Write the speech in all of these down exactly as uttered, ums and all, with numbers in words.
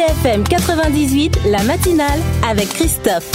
F M quatre-vingt-dix-huit, la matinale avec Christophe.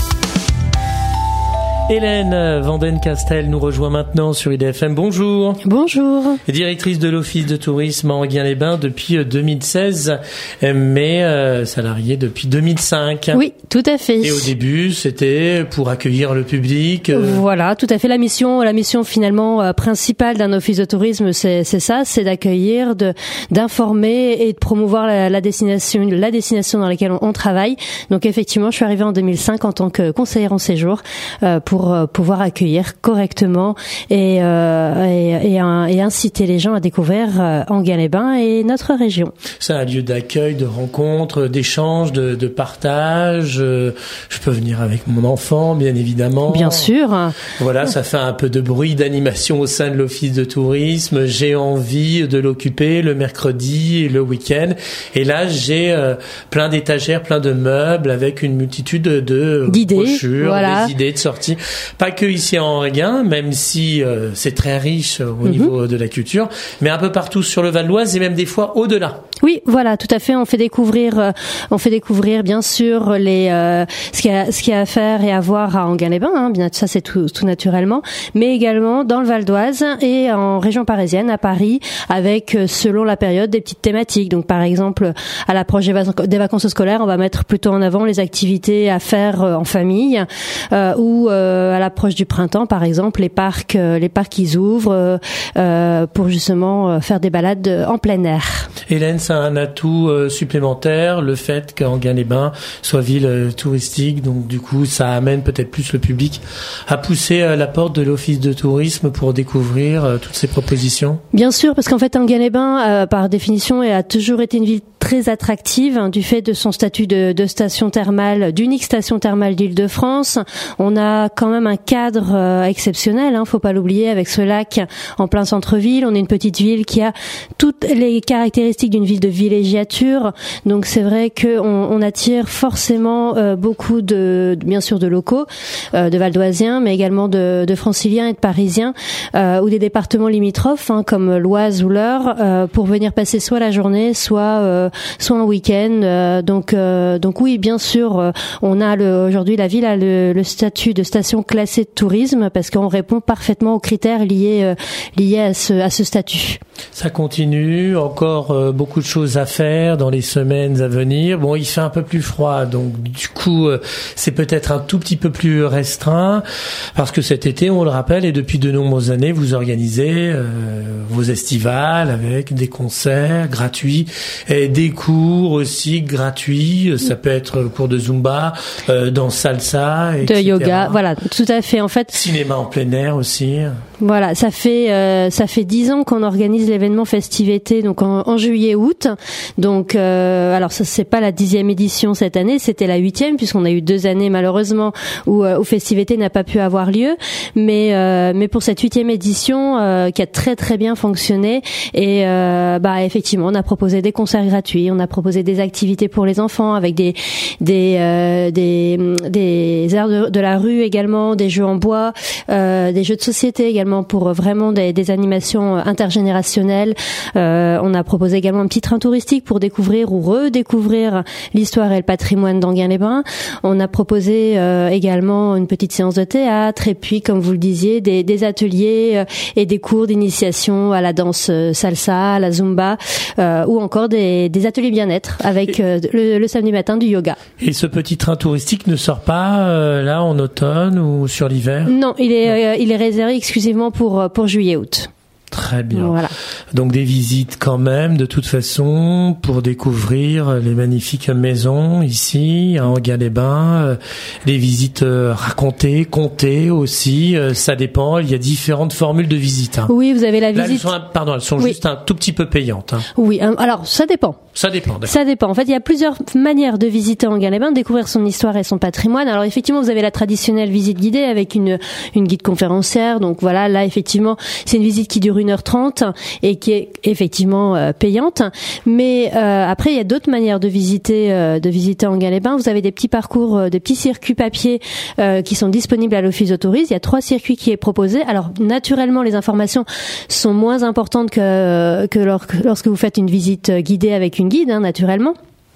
Hélène Vanden-Castel nous rejoint maintenant sur I D F M. Bonjour. Bonjour. Directrice de l'Office de tourisme à Enghien-les-Bains depuis deux mille seize, mais euh, salariée depuis deux mille cinq. Oui, tout à fait. Et au début, c'était pour accueillir le public. Euh... Voilà, tout à fait. La mission, la mission finalement euh, principale d'un office de tourisme, c'est, c'est ça, c'est d'accueillir, de, d'informer et de promouvoir la, la destination, la destination dans laquelle on, on travaille. Donc effectivement, je suis arrivée en deux mille cinq en tant que conseillère en séjour euh, pour pour pouvoir accueillir correctement et, euh, et, et, et inciter les gens à découvrir euh, Enghien-les-Bains et notre région. C'est un lieu d'accueil, de rencontre, d'échange, de, de partage. Je peux venir avec mon enfant, bien évidemment. Bien sûr. Voilà, ça fait un peu de bruit, d'animation au sein de l'office de tourisme. J'ai envie de l'occuper le mercredi et le week-end. Et là, j'ai euh, plein d'étagères, plein de meubles avec une multitude de d'idées, brochures, voilà. des idées de sortie. Pas que ici à Enghien, même si euh, c'est très riche au mm-hmm. niveau de la culture, mais un peu partout sur le Val d'Oise et même des fois au-delà. Oui, voilà, tout à fait. On fait découvrir, euh, on fait découvrir bien sûr les euh, ce qu'il y a, ce qu'il y a à faire et à voir à Enghien-les-Bains. Hein, bien ça, c'est tout, tout naturellement, mais également dans le Val d'Oise et en région parisienne, à Paris, avec selon la période des petites thématiques. Donc, par exemple, à l'approche des, vac- des vacances scolaires, on va mettre plutôt en avant les activités à faire euh, en famille, euh, ou euh, à l'approche du printemps, par exemple, les parcs, euh, les parcs ils ouvrent euh, pour justement euh, faire des balades en plein air. Hélène, c'est un atout euh, supplémentaire, le fait qu'Enghien-les-Bains soit ville euh, touristique, donc du coup ça amène peut-être plus le public à pousser euh, la porte de l'office de tourisme pour découvrir euh, toutes ces propositions. Bien sûr, parce qu'en fait Enghien-les-Bains, euh, par définition, a toujours été une ville très attractive hein, du fait de son statut de, de station thermale, d'unique station thermale d'Île-de-France. On a quand même un cadre euh, exceptionnel, hein, faut pas l'oublier, avec ce lac en plein centre-ville. On est une petite ville qui a toutes les caractéristiques d'une ville de villégiature, donc c'est vrai que on, on attire forcément euh, beaucoup de, bien sûr, de locaux, euh, de Valdoisiens, mais également de, de Franciliens et de Parisiens, euh, ou des départements limitrophes, hein, comme l'Oise ou l'Eure, euh, pour venir passer soit la journée, soit euh, soit un week-end. Euh, donc euh, donc oui, bien sûr, euh, on a le, aujourd'hui la ville a le, le statut de station classée de tourisme parce qu'on répond parfaitement aux critères liés euh, liés à ce à ce statut. Ça continue, encore euh, beaucoup de choses à faire dans les semaines à venir. Bon, il fait un peu plus froid, donc du coup, euh, c'est peut-être un tout petit peu plus restreint, parce que cet été, on le rappelle, et depuis de nombreuses années, vous organisez euh, vos estivales avec des concerts gratuits et des cours aussi gratuits. Ça peut être cours de Zumba, euh, dans salsa, et cetera. De yoga, voilà, tout à fait. En fait, cinéma en plein air aussi. Voilà, ça fait euh, ça fait dix ans qu'on organise l'événement Festivité, donc en, en juillet-août. Donc, euh, alors ça c'est pas la dixième édition cette année, c'était la huitième puisqu'on a eu deux années malheureusement où, euh, où Festivité n'a pas pu avoir lieu. Mais euh, mais pour cette huitième édition euh, qui a très très bien fonctionné et euh, bah effectivement on a proposé des concerts gratuits, on a proposé des activités pour les enfants avec des des euh, des des airs de, de la rue également, des jeux en bois, euh, des jeux de société également. Pour vraiment des, des animations intergénérationnelles. Euh, on a proposé également un petit train touristique pour découvrir ou redécouvrir l'histoire et le patrimoine d'Enghien-les-Bains. On a proposé euh, également une petite séance de théâtre et puis, comme vous le disiez, des, des ateliers euh, et des cours d'initiation à la danse salsa, à la zumba, euh, ou encore des, des ateliers bien-être avec euh, le, le samedi matin du yoga. Et ce petit train touristique ne sort pas euh, là en automne ou sur l'hiver ? Non, il est, euh, il est réservé exclusivement pour pour juillet-août. Très bien. Voilà. Donc des visites quand même, de toute façon, pour découvrir les magnifiques maisons ici, à Enghien-les-Bains. Euh, les visites euh, racontées, comptées aussi, euh, ça dépend. Il y a différentes formules de visite. Hein. Oui, vous avez la Là, visite. elles sont, pardon, elles sont oui. juste un tout petit peu payantes. Hein. Oui, alors ça dépend. Ça dépend, d'accord. Ça dépend. En fait, il y a plusieurs manières de visiter Enghien-les-Bains, de découvrir son histoire et son patrimoine. Alors effectivement, vous avez la traditionnelle visite guidée avec une une guide conférencière. Donc voilà, là effectivement, c'est une visite qui dure une heure trente et qui est effectivement euh, payante. Mais euh, après, il y a d'autres manières de visiter euh, de visiter Enghien-les-Bains. Vous avez des petits parcours, euh, des petits circuits papier euh, qui sont disponibles à l'office de tourisme. Il y a trois circuits qui est proposé. Alors naturellement, les informations sont moins importantes que que lorsque vous faites une visite guidée avec une guide, hein, naturellement.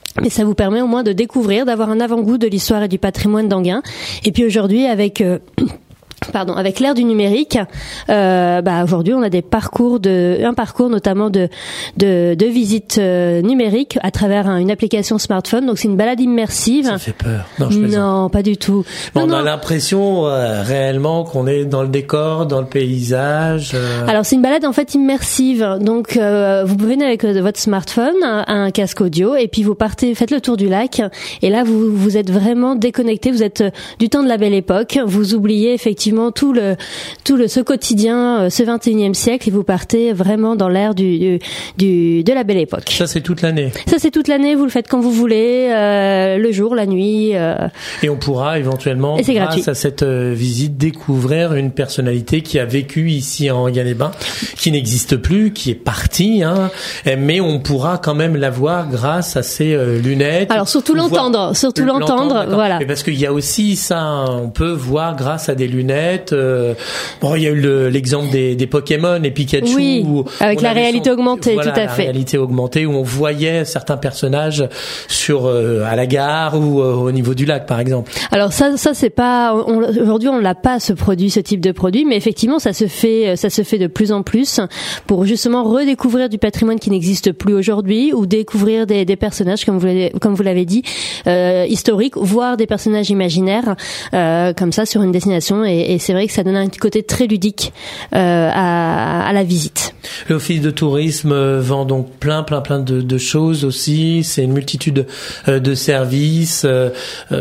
mais ça vous permet au moins de découvrir, d'avoir un avant-goût de l'histoire et du patrimoine d'Enghien. Et puis aujourd'hui, avec euh, Pardon, avec l'ère du numérique, euh, bah aujourd'hui on a des parcours de, un parcours notamment de de, de visites euh, numériques à travers un, une application smartphone. Donc c'est une balade immersive. Ça fait peur. Non, je non pas du tout. Bon, non, on a non. l'impression euh, réellement qu'on est dans le décor, dans le paysage. Euh... Alors c'est une balade en fait immersive. Donc euh, vous venez avec euh, votre smartphone, un, un casque audio, et puis vous partez, faites le tour du lac. Et là vous vous êtes vraiment déconnecté. Vous êtes euh, du temps de la Belle Époque. Vous oubliez effectivement tout le tout le ce quotidien, ce vingt et unième siècle, et vous partez vraiment dans l'ère du, du du de la Belle Époque. Ça c'est toute l'année. Ça c'est toute l'année, vous le faites quand vous voulez, euh, le jour, la nuit. Euh... Et on pourra éventuellement, grâce gratuit. à cette euh, visite, découvrir une personnalité qui a vécu ici en Enghien-les-Bains, qui n'existe plus, qui est partie, hein, mais on pourra quand même la voir grâce à ses euh, lunettes. Alors surtout l'entendre, surtout l'entendre, l'entendre voilà. Et parce qu'il y a aussi ça, hein, on peut voir grâce à des lunettes. Euh, bon, il y a eu le, l'exemple des, des Pokémon, les Pikachu, oui, où avec la réalité son, augmentée, voilà, tout à la fait. La réalité augmentée, où on voyait certains personnages sur euh, à la gare ou euh, au niveau du lac, par exemple. Alors ça, ça c'est pas on, aujourd'hui on l'a pas ce produit, ce type de produit, mais effectivement ça se fait, ça se fait de plus en plus pour justement redécouvrir du patrimoine qui n'existe plus aujourd'hui, ou découvrir des, des personnages comme vous l'avez, comme vous l'avez dit, euh, historiques, voire des personnages imaginaires euh, comme ça sur une destination. Et, et c'est vrai que ça donne un côté très ludique euh, à, à la visite. L'office de tourisme vend donc plein, plein, plein de, de choses aussi. C'est une multitude de services. Euh,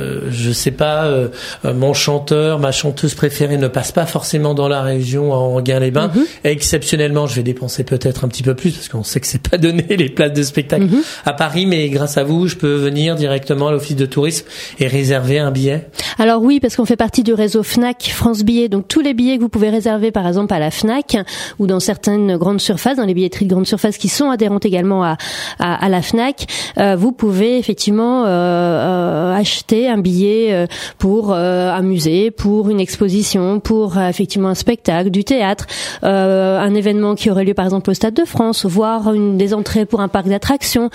je sais pas, euh, mon chanteur, ma chanteuse préférée ne passe pas forcément dans la région en Enghien-les-Bains. Mm-hmm. Exceptionnellement, je vais dépenser peut-être un petit peu plus parce qu'on sait que c'est pas donné les places de spectacle mm-hmm. à Paris, mais grâce à vous, je peux venir directement à l'office de tourisme et réserver un billet. Alors oui, parce qu'on fait partie du réseau Fnac France Billets, donc tous les billets que vous pouvez réserver par exemple à la Fnac ou dans certaines grandes surfaces, dans les billetteries de grandes surfaces qui sont adhérentes également à, à, à la Fnac, euh, vous pouvez effectivement euh, euh, acheter un billet euh, pour euh, un musée, pour une exposition, pour euh, effectivement un spectacle, du théâtre, euh, un événement qui aurait lieu par exemple au Stade de France, voire une des entrées pour un parc d'attractions.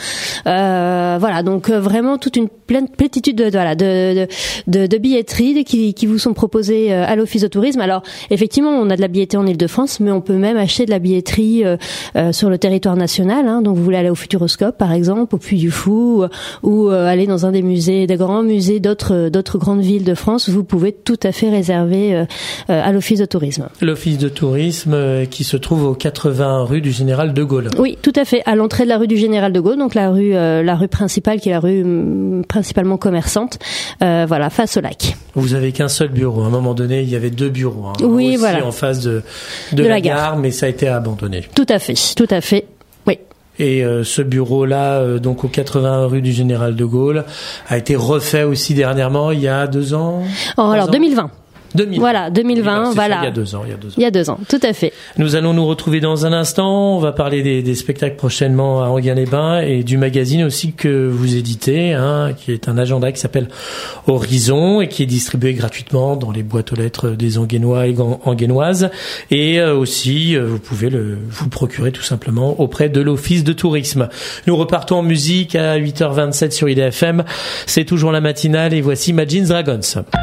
Euh, voilà, donc euh, vraiment toute une pleine plénitude de, de, voilà, de, de, de, de billetteries qui, qui vous sont proposées euh, à l'office de tourisme. Alors effectivement, on a de la billetterie en Île-de-France, mais on peut même acheter de la billetterie euh, euh, sur le territoire national. Hein, donc vous voulez aller au Futuroscope, par exemple, au Puy du Fou, ou, ou euh, aller dans un des musées, des grands musées d'autres d'autres grandes villes de France. Vous pouvez tout à fait réserver euh, euh, à l'office de tourisme. L'office de tourisme euh, qui se trouve au quatre-vingts rue du Général de Gaulle. Oui, tout à fait, à l'entrée de la rue du Général de Gaulle, donc la rue euh, la rue principale qui est la rue euh, principalement commerçante. Euh, voilà, face au lac. Vous avez qu'un seul bureau. À un moment donné, il y avait deux bureaux. Hein, oui, aussi voilà. En face de de, de la, la gare, gare, mais ça a été abandonné. Tout à fait, tout à fait. Oui. Et euh, ce bureau-là, euh, donc au quatre-vingts rue du Général de Gaulle, a été refait aussi dernièrement, il y a deux ans. Oh, alors ans deux mille vingt. deux mille vingt. Voilà, deux mille vingt, c'est voilà. Ça, il y a deux ans, il y a deux ans. Il y a deux ans, tout à fait. Nous allons nous retrouver dans un instant. On va parler des, des spectacles prochainement à Enghien-les-Bains et du magazine aussi que vous éditez, hein, qui est un agenda qui s'appelle Horizon et qui est distribué gratuitement dans les boîtes aux lettres des Enghiennois et Enghiennoises. Et euh, aussi, euh, vous pouvez le, vous le procurer tout simplement auprès de l'Office de tourisme. Nous repartons en musique à huit heures vingt-sept sur I D F M. C'est toujours la matinale et voici Imagine Dragons.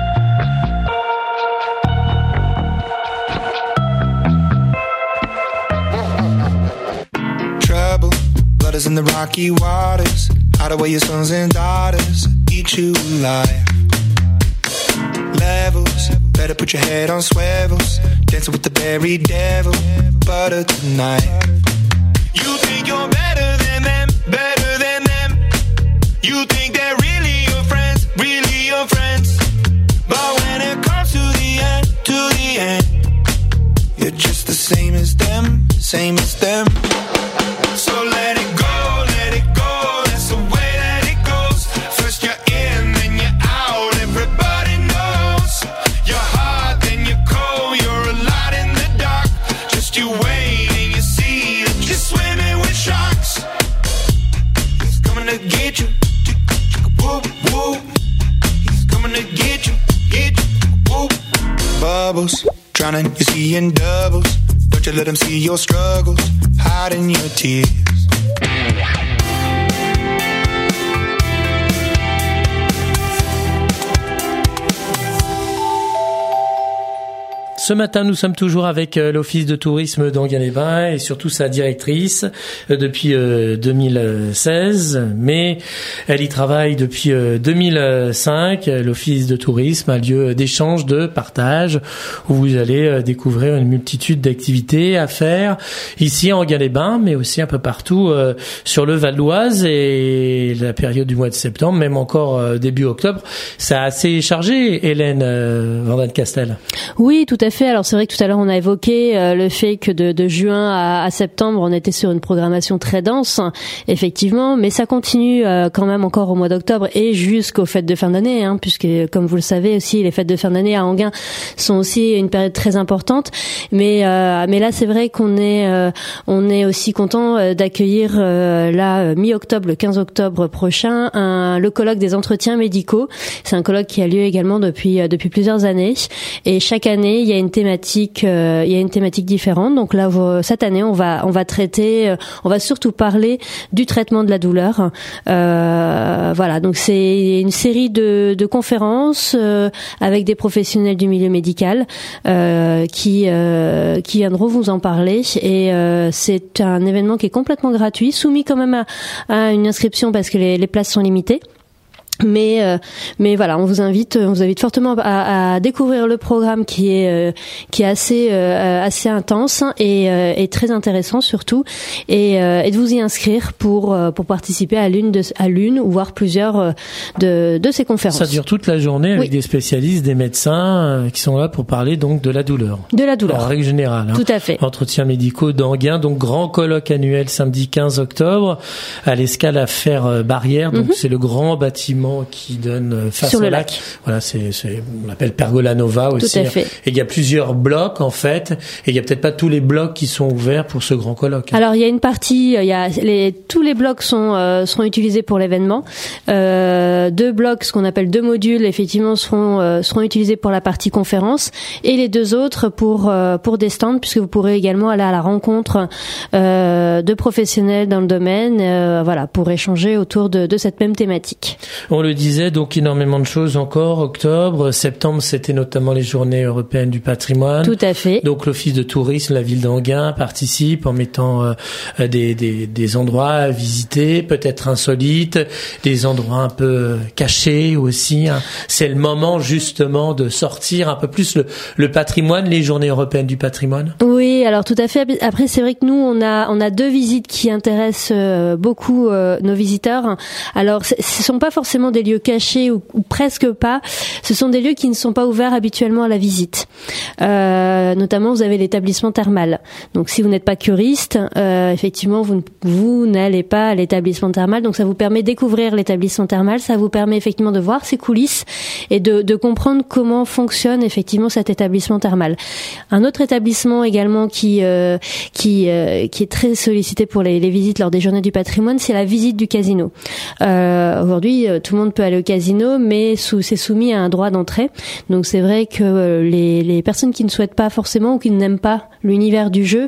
In the rocky waters, hide away your sons and daughters, eat you alive. Levels, better put your head on swivels, dancing with the very devil, butter tonight. You think you're better than them, better than them. You think they're really your friends, really your friends. But when it comes to the end, to the end, you're just the same as them, same as them. So let it go. Bubbles, drowning, you see in doubles. Don't you let them see your struggles, hiding your tears. Ce matin, nous sommes toujours avec l'Office de tourisme d'Enghien-les-Bains et surtout sa directrice depuis deux mille seize, mais elle y travaille depuis deux mille cinq. L'Office de tourisme, un lieu d'échange, de partage, où vous allez découvrir une multitude d'activités à faire ici à Enghien-les-Bains, mais aussi un peu partout euh, sur le Val d'Oise. Et la période du mois de septembre, même encore euh, début octobre, c'est assez chargé, Hélène euh, Van Den Castel. Oui, tout à fait. Alors c'est vrai que tout à l'heure on a évoqué euh, le fait que de, de juin à, à septembre on était sur une programmation très dense, effectivement, mais ça continue euh, quand même encore au mois d'octobre et jusqu'aux fêtes de fin d'année, hein, puisque comme vous le savez aussi, les fêtes de fin d'année à Enghien sont aussi une période très importante. Mais euh, mais là c'est vrai qu'on est euh, on est aussi content euh, d'accueillir euh, là mi-octobre, le quinze octobre prochain, un, le colloque des entretiens médicaux. C'est un colloque qui a lieu également depuis euh, depuis plusieurs années. Et chaque année, il y a une thématique, euh, il y a une thématique différente. Donc là, cette année, on va, on va traiter, euh, on va surtout parler du traitement de la douleur. Euh, voilà. Donc c'est une série de, de conférences euh, avec des professionnels du milieu médical euh, qui, euh, qui viendront vous en parler. Et euh, c'est un événement qui est complètement gratuit, soumis quand même à, à une inscription parce que les, les places sont limitées. Mais euh, mais voilà, on vous invite, on vous invite fortement à, à découvrir le programme qui est euh, qui est assez euh, assez intense et, euh, et très intéressant surtout, et, euh, et de vous y inscrire pour euh, pour participer à l'une de à l'une ou voire plusieurs euh, de de ces conférences. Ça dure toute la journée avec oui. des spécialistes, des médecins euh, qui sont là pour parler donc de la douleur. De la douleur. En règle générale. Hein. Tout à fait. Entretiens médicaux d'Enghien, donc grand colloque annuel samedi quinze octobre à l'Escale à Fer Barrière. Donc mm-hmm. c'est le grand bâtiment qui donne face sur au le lac. lac. Voilà, c'est, c'est, on l'appelle Pergola Nova aussi. Tout à fait. Et il y a plusieurs blocs en fait, et il y a peut-être pas tous les blocs qui sont ouverts pour ce grand colloque. Alors il y a une partie, il y a les, tous les blocs sont euh, seront utilisés pour l'événement. Euh, deux blocs, ce qu'on appelle deux modules, effectivement seront euh, seront utilisés pour la partie conférence, et les deux autres pour euh, pour des stands, puisque vous pourrez également aller à la rencontre euh, de professionnels dans le domaine, euh, voilà, pour échanger autour de, de cette même thématique. On le disait, donc énormément de choses encore. Octobre, septembre, c'était notamment les Journées européennes du patrimoine. Tout à fait. Donc l'Office de tourisme, la ville d'Enghien participe en mettant euh, des, des, des endroits à visiter, peut-être insolites, des endroits un peu cachés aussi. Hein. C'est le moment justement de sortir un peu plus le, le patrimoine, les Journées européennes du patrimoine. Oui, alors tout à fait. Après, c'est vrai que nous, on a on a deux visites qui intéressent euh, beaucoup euh, nos visiteurs. Alors, ce sont pas forcément des lieux cachés ou, ou presque pas. Ce sont des lieux qui ne sont pas ouverts habituellement à la visite. Euh, notamment, vous avez l'établissement thermal. Donc, si vous n'êtes pas curiste, euh, effectivement, vous, vous n'allez pas à l'établissement thermal. Donc, ça vous permet de découvrir l'établissement thermal. Ça vous permet effectivement de voir ses coulisses et de, de comprendre comment fonctionne effectivement cet établissement thermal. Un autre établissement également qui euh, qui euh, qui est très sollicité pour les, les visites lors des Journées du patrimoine, c'est la visite du casino. Euh, aujourd'hui, tout le monde peut aller au casino, mais sous, c'est soumis à un droit d'entrée. Donc c'est vrai que les, les personnes qui ne souhaitent pas forcément ou qui n'aiment pas l'univers du jeu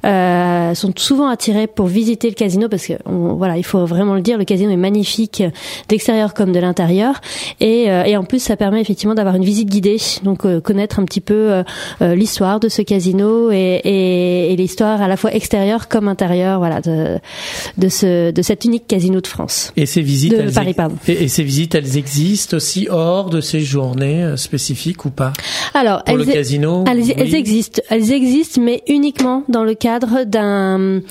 euh, sont souvent attirées pour visiter le casino, parce que on, voilà, il faut vraiment le dire, le casino est magnifique d'extérieur comme de l'intérieur, et, euh, et en plus ça permet effectivement d'avoir une visite guidée, donc euh, connaître un petit peu euh, l'histoire de ce casino et, et, et l'histoire à la fois extérieure comme intérieure, voilà, de, de ce de cet unique casino de France. Et ces visites, de elles Paris, pardon. Et, et ces visites, elles existent aussi hors de ces journées euh, spécifiques ou pas? Alors, pour elles, le casino, elles, oui. elles existent, elles existent, mais uniquement dans le cadre d'un,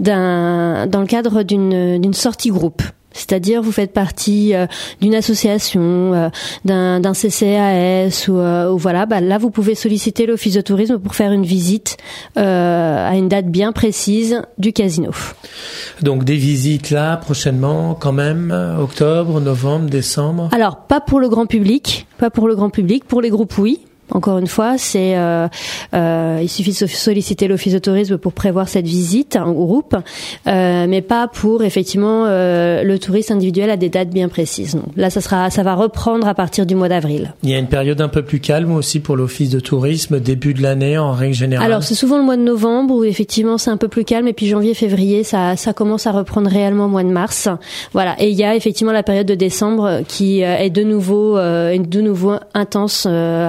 d'un, dans le cadre d'une, d'une sortie groupe. C'est-à-dire, vous faites partie euh, d'une association, euh, d'un, d'un C C A S, ou, euh, ou voilà, bah, là, vous pouvez solliciter l'Office de tourisme pour faire une visite euh, à une date bien précise du casino. Donc, des visites là, prochainement, quand même, octobre, novembre, décembre? Alors, pas pour le grand public, pas pour le grand public, pour les groupes, oui. Encore une fois, c'est euh, euh, il suffit de solliciter l'Office de tourisme pour prévoir cette visite en groupe, euh, mais pas pour effectivement euh, le touriste individuel à des dates bien précises. Donc, là, ça sera, ça va reprendre à partir du mois d'avril. Il y a une période un peu plus calme aussi pour l'Office de tourisme, début de l'année en règle générale. Alors c'est souvent le mois de novembre où effectivement c'est un peu plus calme, et puis janvier, février, ça, ça commence à reprendre réellement au mois de mars. Voilà, et il y a effectivement la période de décembre qui est de nouveau, euh, de nouveau intense. Euh,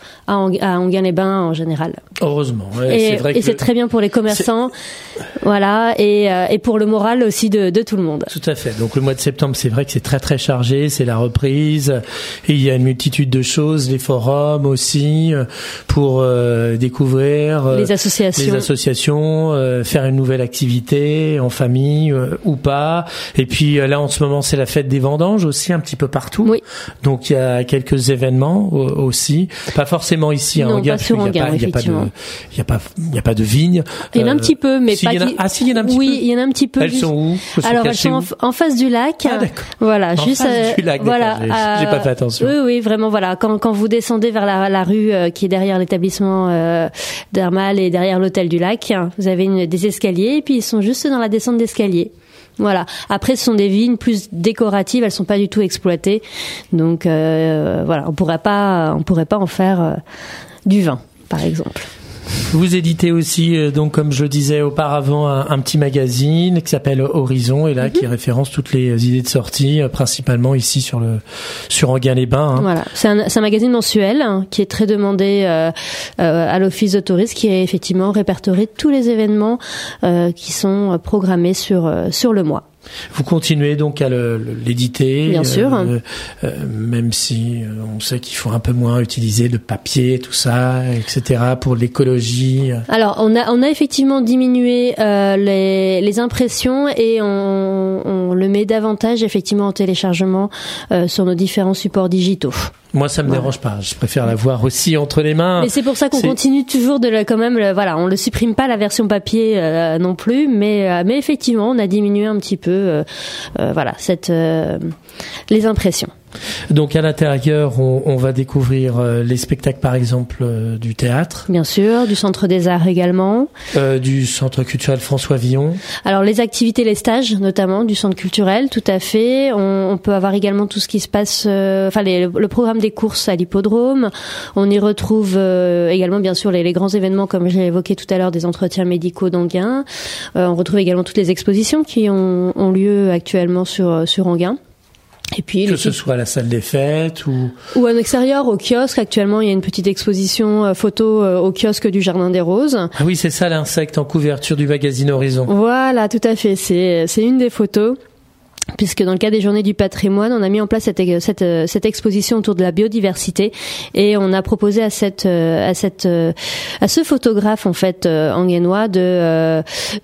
à, Ang- à Enghien-les-Bains en général. Heureusement. Ouais, Et, c'est vrai et que c'est le- très bien pour les commerçants, voilà, et, euh, et pour le moral aussi de, de tout le monde. Tout à fait. Donc le mois de septembre, c'est vrai que c'est très très chargé, c'est la reprise, et il y a une multitude de choses, les forums aussi, euh, pour euh, découvrir euh, Les associations. les associations, euh, faire une nouvelle activité en famille euh, ou pas. Et puis euh, là en ce moment, c'est la fête des vendanges aussi un petit peu partout. Oui. Donc il y a quelques événements euh, aussi, pas forcément ici à Non, Enghien, pas sur parce qu'il y a Enghien, pas- il y a pas de effectivement. il y a pas il y a pas de vignes. Il y en a un Euh, petit peu, mais si, pas il y en a- qui- Ah si, il y en a un petit oui, peu. il y en a un petit peu. Elles juste- sont où? Elles sont Alors elles cachées sont en, où f- en face du lac. Ah, d'accord. Voilà, En juste face euh, du lac, voilà. d'accord, j'ai- j'ai pas fait attention. Oui, oui, vraiment. Voilà, quand quand vous descendez vers la, la rue euh, qui est derrière l'établissement euh, d'Hermal et derrière l'hôtel du lac, vous avez une, des escaliers et puis ils sont juste dans la descente d'escalier. Voilà. Après, ce sont des vignes plus décoratives, elles sont pas du tout exploitées, donc euh, voilà, on pourrait pas, on pourrait pas en faire euh, du vin, par exemple. Vous éditez aussi, euh, donc comme je le disais auparavant, un, un petit magazine qui s'appelle Horizon et là Mm-hmm. qui référence toutes les idées de sortie, euh, principalement ici sur le sur Enghien-les-Bains. Hein. Voilà, c'est un, c'est un magazine mensuel hein, qui est très demandé euh, euh, à l'office de tourisme, qui est effectivement répertorié tous les événements euh, qui sont programmés sur euh, sur le mois. Vous continuez donc à le- le- l'éditer, Bien sûr. euh, euh, même si euh, on sait qu'il faut un peu moins utiliser le papier, tout ça, et cetera pour l'écologie. Alors, on a on a effectivement diminué euh, les les impressions et on, on le met davantage effectivement en téléchargement euh, sur nos différents supports digitaux. Moi, ça me Voilà. dérange pas. Je préfère l'avoir aussi entre les mains. Mais c'est pour ça qu'on C'est- continue toujours de le, quand même, le, voilà, on le supprime pas la version papier euh, non plus, mais euh, mais effectivement, on a diminué un petit peu, euh, euh, voilà, cette euh, les impressions. Donc à l'intérieur, on, on va découvrir euh, les spectacles, par exemple, euh, du théâtre, Bien sûr, du Centre des Arts également. euh, du Centre culturel François Villon. Alors les activités, les stages notamment du centre culturel, tout à fait. On, on peut avoir également tout ce qui se passe, euh, enfin les- le programme des courses à l'hippodrome. On y retrouve euh, également bien sûr les, les grands événements comme j'ai évoqué tout à l'heure, des entretiens médicaux d'Enghien. Euh, on retrouve également toutes les expositions qui ont, ont lieu actuellement sur sur Enghien. Et puis Que les ce soit à la salle des fêtes ou ou en extérieur au kiosque. Actuellement, il y a une petite exposition euh, photo euh, au kiosque du Jardin des Roses. ah oui, c'est ça l'insecte en couverture du magazine Horizon. Voilà, tout à fait. C'est c'est une des photos. Puisque dans le cadre des Journées du patrimoine, on a mis en place cette, cette, cette exposition autour de la biodiversité et on a proposé à cette à cette à ce photographe en fait enguennois de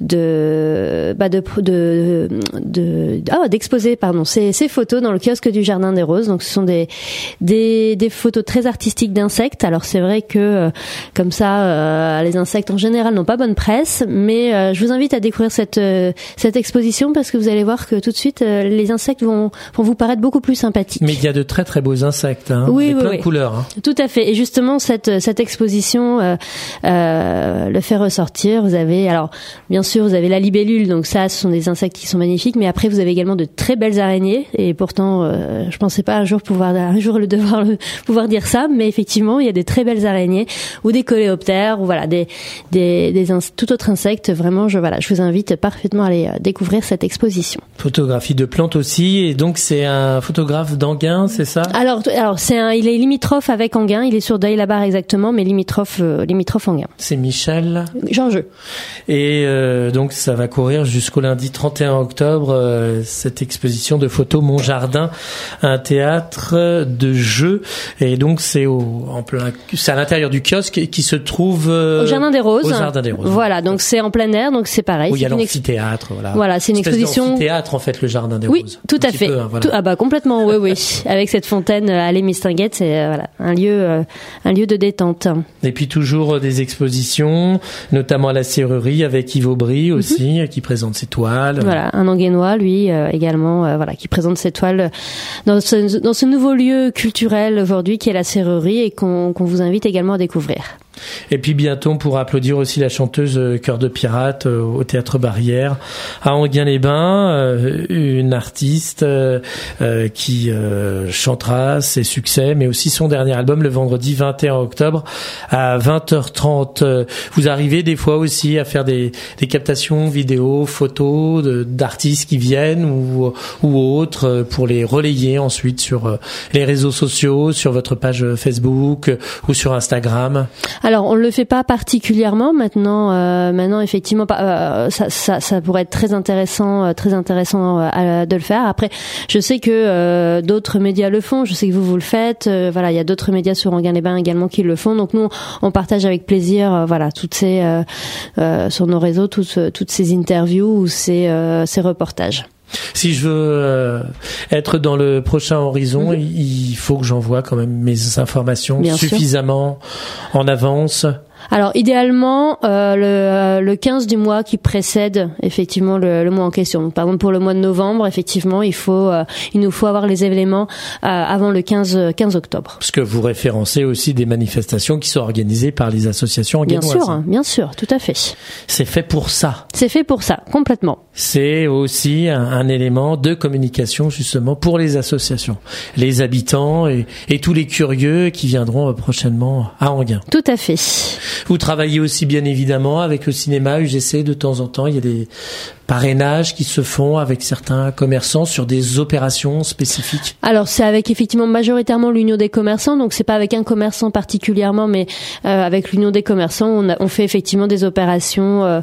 de bah de de de ah d'exposer pardon ces ces photos dans le kiosque du Jardin des Roses. Donc ce sont des des des photos très artistiques d'insectes. Alors c'est vrai que comme ça euh, les insectes en général n'ont pas bonne presse, mais euh, je vous invite à découvrir cette euh, cette exposition parce que vous allez voir que tout de suite euh, les insectes vont, vont vous paraître beaucoup plus sympathiques. Mais il y a de très très beaux insectes, hein. Oui, Et oui, plein oui. de couleurs. Hein. Tout à fait. Et justement, cette cette exposition euh, euh, le fait ressortir. Vous avez, alors bien sûr, vous avez la libellule. Donc ça, ce sont des insectes qui sont magnifiques. Mais après, vous avez également de très belles araignées. Et pourtant, euh, je pensais pas un jour pouvoir un jour le devoir le, pouvoir dire ça. Mais effectivement, il y a des très belles araignées ou des coléoptères ou voilà des des des ins- tout autre insecte. Vraiment, je voilà, je vous invite parfaitement à aller euh, découvrir cette exposition. Photographie de plantes aussi, et donc c'est un photographe d'Enghien, c'est ça? Alors, t- alors c'est un, il est limitrophe avec Enghien. Il est sur Deuil-la-Barre exactement, mais limitrophe, euh, limitrophe Enghien. C'est Michel. Jean-Jeu. Et euh, donc ça va courir jusqu'au lundi trente et un octobre, euh, cette exposition de photos Mon Jardin, un théâtre de jeux. Et donc c'est au, en plein, c'est à l'intérieur du kiosque qui se trouve euh, Au Jardin des Roses. Au Jardin des Roses. Voilà, donc c'est en plein air, donc c'est pareil. Où il y a C'est une ex- l'amphithéâtre, voilà. Voilà, c'est une espèce exposition. d'amphithéâtre en fait, le Jardin des Oui, Roses. tout Un à petit fait. peu, hein, voilà. Tout- ah bah complètement, oui, oui. Avec cette fontaine euh, allée Mistinguett, c'est euh, voilà un lieu, euh, un lieu de détente. Et puis toujours des expositions, notamment à la serrurerie avec Yves Aubry aussi, qui présente ses toiles. Voilà, un Enguennois, lui euh, également, euh, voilà, qui présente ses toiles dans ce, dans ce nouveau lieu culturel aujourd'hui qui est la serrurerie et qu'on qu'on vous invite également à découvrir. Et puis bientôt, on pourra applaudir aussi la chanteuse Cœur de Pirate au Théâtre Barrière à Enghien-les-Bains, une artiste euh, qui euh, chantera ses succès, mais aussi son dernier album le vendredi vingt et un octobre à vingt heures trente. Vous arrivez des fois aussi à faire des, des captations vidéo, photos de, d'artistes qui viennent ou, ou autres pour les relayer ensuite sur les réseaux sociaux, sur votre page Facebook ou sur Instagram? Alors, on le fait pas particulièrement maintenant. Euh, maintenant, effectivement, euh, ça, ça, ça pourrait être très intéressant, euh, très intéressant euh, de le faire. Après, je sais que euh, d'autres médias le font. Je sais que vous vous le faites. Euh, voilà, il y a d'autres médias sur Enghien-les-Bains également qui le font. Donc nous, on partage avec plaisir, euh, voilà, toutes ces euh, euh, sur nos réseaux, toutes, toutes ces interviews ou ces, euh, ces reportages. Si je veux euh, être dans le prochain horizon, mmh. il faut que j'envoie quand même mes informations Bien suffisamment sûr. En avance. Alors idéalement euh, le, le quinze du mois qui précède effectivement le, le mois en question. Donc, par exemple pour le mois de novembre, effectivement, il faut euh, il nous faut avoir les événements euh, avant le quinze octobre. Parce que vous référencez aussi des manifestations qui sont organisées par les associations enghien-noises. Bien sûr, hein, bien sûr, tout à fait. C'est fait pour ça. C'est fait pour ça, complètement. C'est aussi un, un élément de communication justement pour les associations, les habitants et, et tous les curieux qui viendront prochainement à Enghien. Tout à fait. Vous travaillez aussi bien évidemment avec le cinéma U G C de temps en temps. Il y a des parrainages qui se font avec certains commerçants sur des opérations spécifiques. Alors c'est avec effectivement majoritairement l'Union des commerçants, donc c'est pas avec un commerçant particulièrement, mais euh, avec l'Union des commerçants, on, a, on fait effectivement des opérations euh,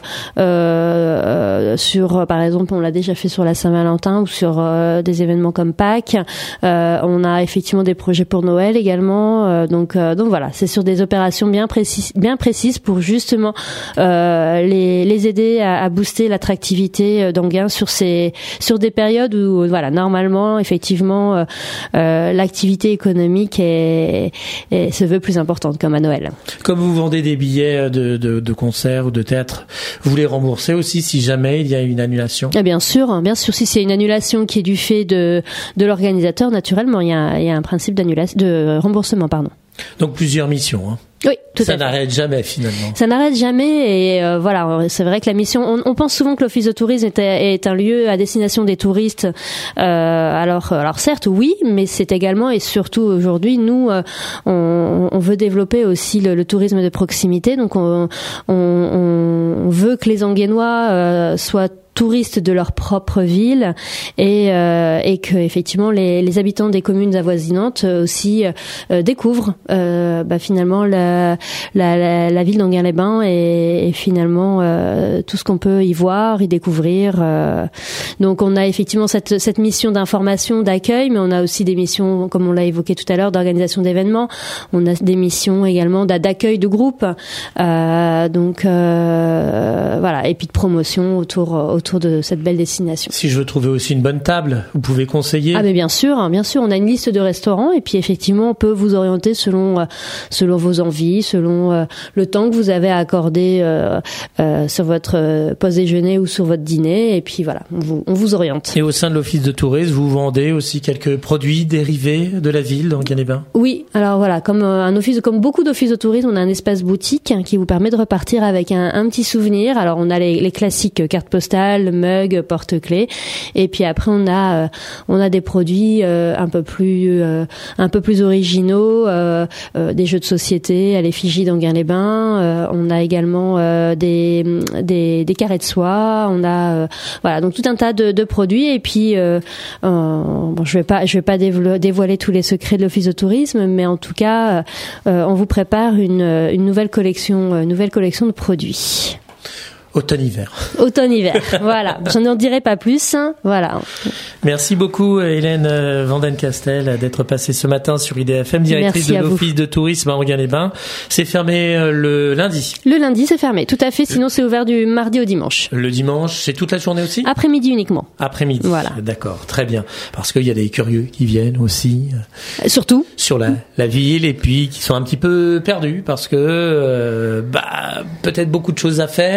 euh, sur, par exemple, on l'a déjà fait sur la Saint-Valentin ou sur euh, des événements comme Pâques. Euh, on a effectivement des projets pour Noël également, euh, donc euh, donc voilà, c'est sur des opérations bien précises, bien précises pour justement euh, les les aider à, à booster l'attractivité d'Enghien sur ces sur des périodes où voilà normalement effectivement euh, euh, l'activité économique est, est se veut plus importante comme à Noël. Comme vous vendez des billets de de, de concert ou de théâtre, vous les remboursez aussi si jamais il y a une annulation? Et bien sûr, bien sûr si c'est une annulation qui est du fait de de l'organisateur, naturellement il y a il y a un principe d'annulation de remboursement pardon. Donc plusieurs missions. Hein. Oui, tout ça à fait. n'arrête jamais finalement. Ça n'arrête jamais et euh, voilà, c'est vrai que la mission. On, on pense souvent que l'office de tourisme est, est un lieu à destination des touristes. Euh, alors, alors certes, oui, mais c'est également et surtout aujourd'hui, nous, euh, on, on veut développer aussi le, le tourisme de proximité. Donc, on, on, on veut que les Enghiennois euh, soient touristes de leur propre ville et euh, et que effectivement les les habitants des communes avoisinantes aussi euh, découvrent euh, bah, finalement la la la, la ville d'Enghien-les-Bains et, et finalement euh, tout ce qu'on peut y voir, y découvrir. Euh. Donc on a effectivement cette cette mission d'information, d'accueil, mais on a aussi des missions comme on l'a évoqué tout à l'heure d'organisation d'événements. On a des missions également d'accueil de groupe. Euh, donc euh, voilà, et puis de promotion autour autour autour de cette belle destination. Si je veux trouver aussi une bonne table, vous pouvez conseiller? Ah mais bien sûr, bien sûr, on a une liste de restaurants et puis effectivement on peut vous orienter selon euh, selon vos envies, selon euh, le temps que vous avez à accorder euh, euh, sur votre euh, pause déjeuner ou sur votre dîner et puis voilà, on vous, on vous oriente. Et au sein de l'office de tourisme, vous vendez aussi quelques produits dérivés de la ville d'Enghien-les-Bains? Oui, alors voilà, comme euh, un office, comme beaucoup d'offices de tourisme, on a un espace boutique hein, qui vous permet de repartir avec un, un petit souvenir. Alors on a les, les classiques cartes postales, mug, porte-clés, et puis après on a euh, on a des produits euh, un peu plus euh, un peu plus originaux, euh, euh, des jeux de société à l'effigie d'Enghien-les-Bains. Euh, on a également euh, des, des des carrés de soie. On a euh, voilà donc tout un tas de, de produits et puis euh, euh, bon je vais pas je vais pas dévoiler, dévoiler tous les secrets de l'office de tourisme, mais en tout cas euh, on vous prépare une une nouvelle collection une nouvelle collection de produits. Automne-hiver. Automne-hiver, voilà. Je n'en dirai pas plus, hein. Voilà. Merci beaucoup Hélène Vanden-Castel d'être passée ce matin sur I D F M, directrice Merci de l'Office de tourisme à Enghien-les-Bains. C'est fermé le lundi. Le lundi, c'est fermé, tout à fait. Sinon, c'est ouvert du mardi au dimanche. Le dimanche, c'est toute la journée aussi? Après-midi uniquement. Après-midi, voilà. D'accord, très bien. Parce qu'il y a des curieux qui viennent aussi. Surtout. Sur la, la ville et puis qui sont un petit peu perdus parce que, euh, bah, peut-être beaucoup de choses à faire ou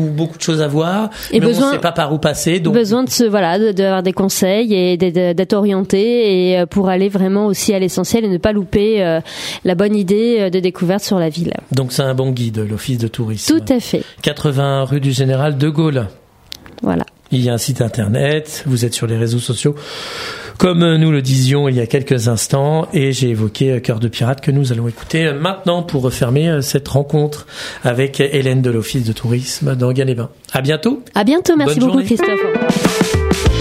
beaucoup beaucoup de choses à voir, et mais besoin, on ne sait pas par où passer. Donc besoin de se voilà de, d'avoir des conseils et d'être, d'être orienté et pour aller vraiment aussi à l'essentiel et ne pas louper euh, la bonne idée de découverte sur la ville. Donc c'est un bon guide, l'Office de tourisme. Tout à fait. quatre-vingts rue du Général de Gaulle. Voilà. Il y a un site internet, vous êtes sur les réseaux sociaux, comme nous le disions il y a quelques instants, et j'ai évoqué Cœur de Pirate que nous allons écouter maintenant pour refermer cette rencontre avec Hélène de l'Office de tourisme d'Enghien-les-Bains. À bientôt. À bientôt, merci Bonne beaucoup journée. Christophe.